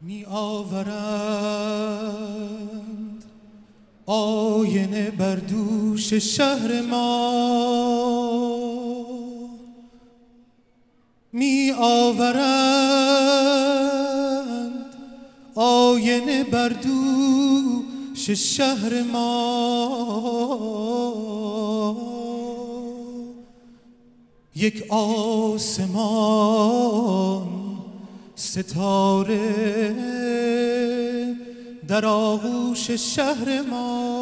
می آورند آینه بر دوش شهر ما، می آورند آینه بر دوش شهر ما. یک آسمان ستاره در آغوش شهر ما،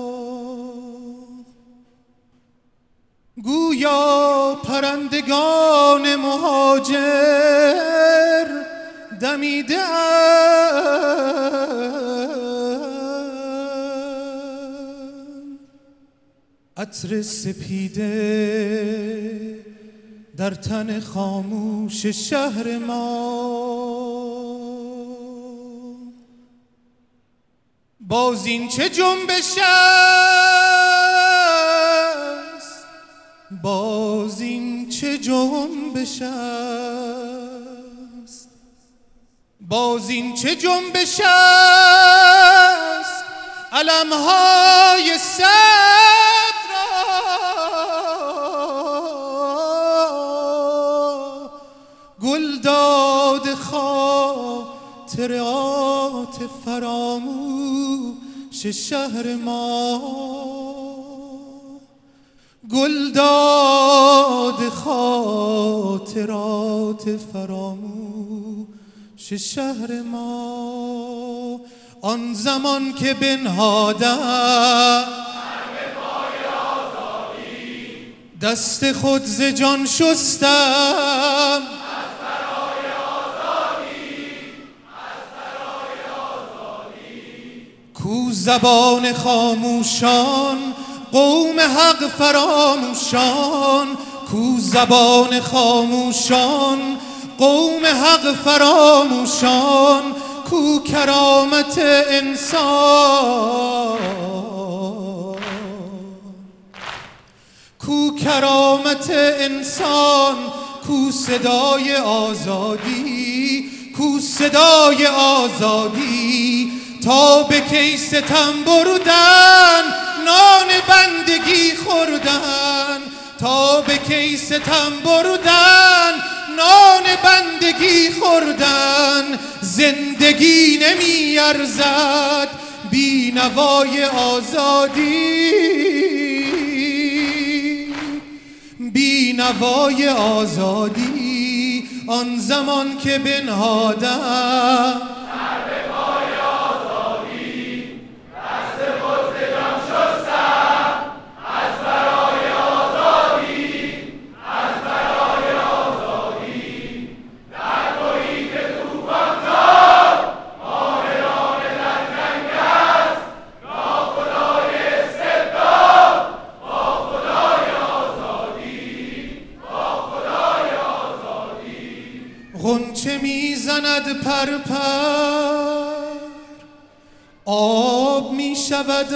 گویا پرندگان مهاجر دمیده اند، عطر سپیده در تن خاموش شهر ما. باز این چه جنبش است، باز این چه جنبش است، باز این چه جنبش است، علمهای صبر گل داد خاطرات فراموش شهر ما، گل داد خاطرات فراموش شهر ما. آن زمان که بنهادم دست خود ز جان شستم، کو زبان خاموشان قوم حق فراموشان، کو زبان خاموشان قوم حق فراموشان، کو کرامت انسان، کو کرامت انسان، کو صدای آزادی، کو صدای آزادی. تا به کی ستم بردن نان بندگی خوردن، تا به کی ستم بردن نان بندگی خوردن. زندگی نمی ارزد بی نوای آزادی، بی نوای آزادی. آن زمان که بنهادم غنچه میزند پرپر، آب میشود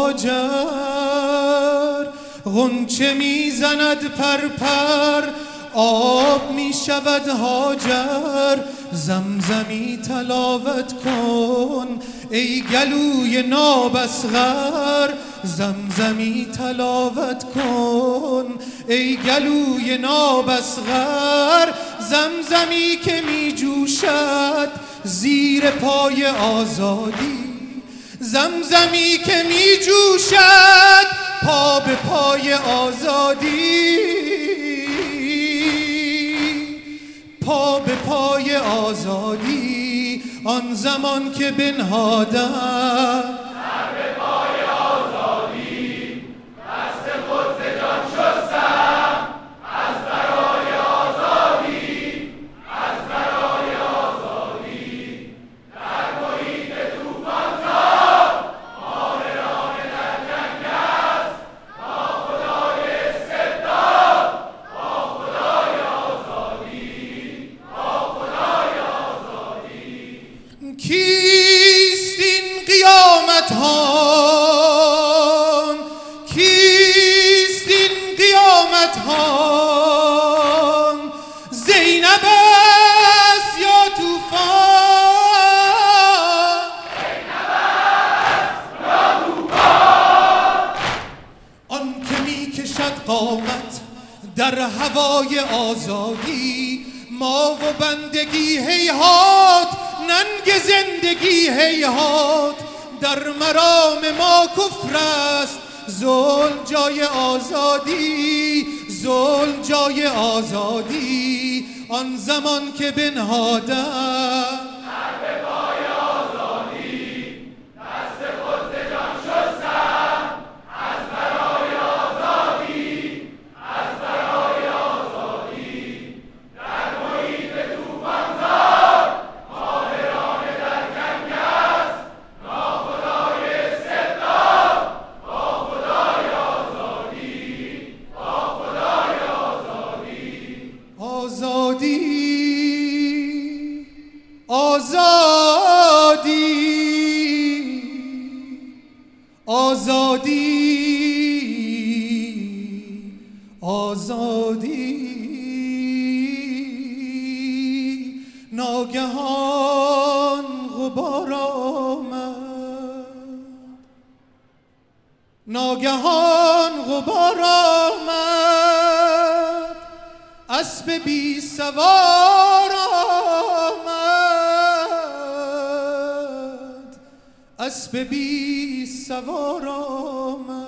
هاجر. غنچه میزند پرپر، آب میشود هاجر. زمزمی تلاوت کن ای گلوی نابسغر، زمزمی تلاوت کن ای گلوی نابسغر. زمزمی که می جوشد زیر پای آزادی، زمزمی که می جوشد پا به پای آزادی، پا به پای آزادی. آن زمان که بنهادم کیست این قیامت ها، کیست این قیامت ها؟ زینب است یا طوفان، در هوای آزادی، ما و بندگی هیهات، ننگ زندگی هیهات. در مرام ما کفر است، ظلم جای آزادی، ظلم جای آزادی. آن زمان که بنهادم آزادی، آزادی. ناگهان غبار آمد، ناگهان غبار آمد، اسب بی سوار آمد، اسب بی سوار آمد.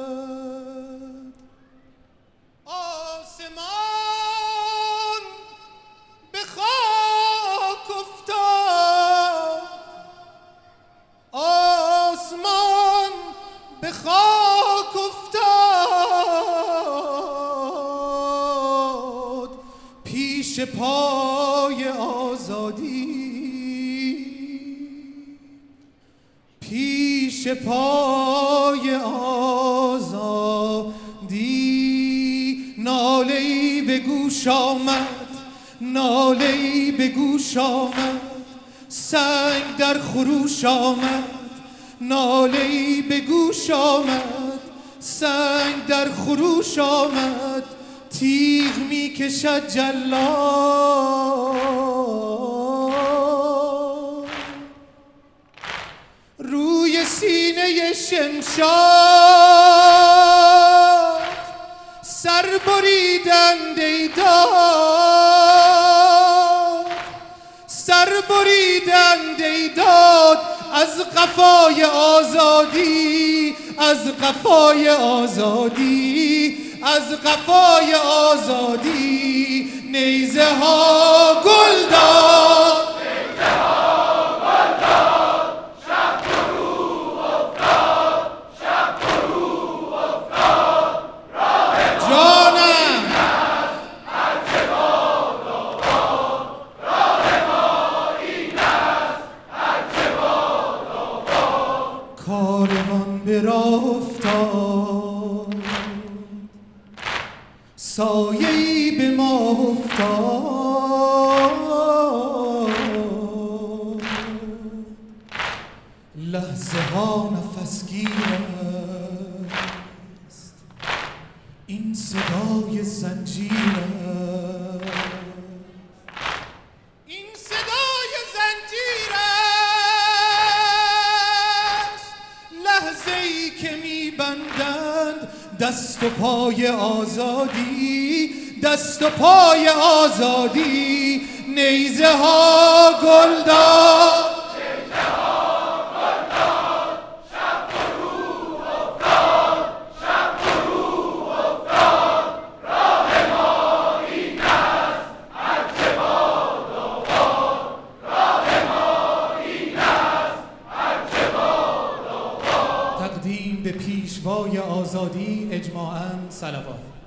آسمان به خاک افتاد، آسمان به خاک افتاد، پیش پای آزادی، پیش پای آزادی. ناله‌ای به گوش آمد، ناله‌ای به گوش آمد، سنگ در خروش آمد. ناله‌ای به گوش آمد، سنگ در خروش آمد. تیغ می کشد جلاد روی سینه شمشاد. سر بریدند ای داد، سر بریدند ای داد، از قفای آزادی، از قفای آزادی، از قفای آزادی. نیزه ها گل داد، نیزه ها گل داد، شب فرو افتاد، شب فرو افتاد. راه جانم هر چه باد آباد، راه ما این است هر چه باد آباد. کاروان به راه افتاد، سایه‌ای به ما افتاد. لحظه ها نفسگیر است، این صدای زنجیر است، این صدای زنجیر است. لحظه‌ای که می‌بندند دست و پای آزادی، دست و پای آزادی. نیزه ها گل داد، نیزه ها گل داد، شب فرو افتاد، شب فرو افتاد. راه ما این است هر چه باد آباد، راه ما این است هر چه باد آباد. تقدیم به پیشوای آزادی، اجماعاً صلوات.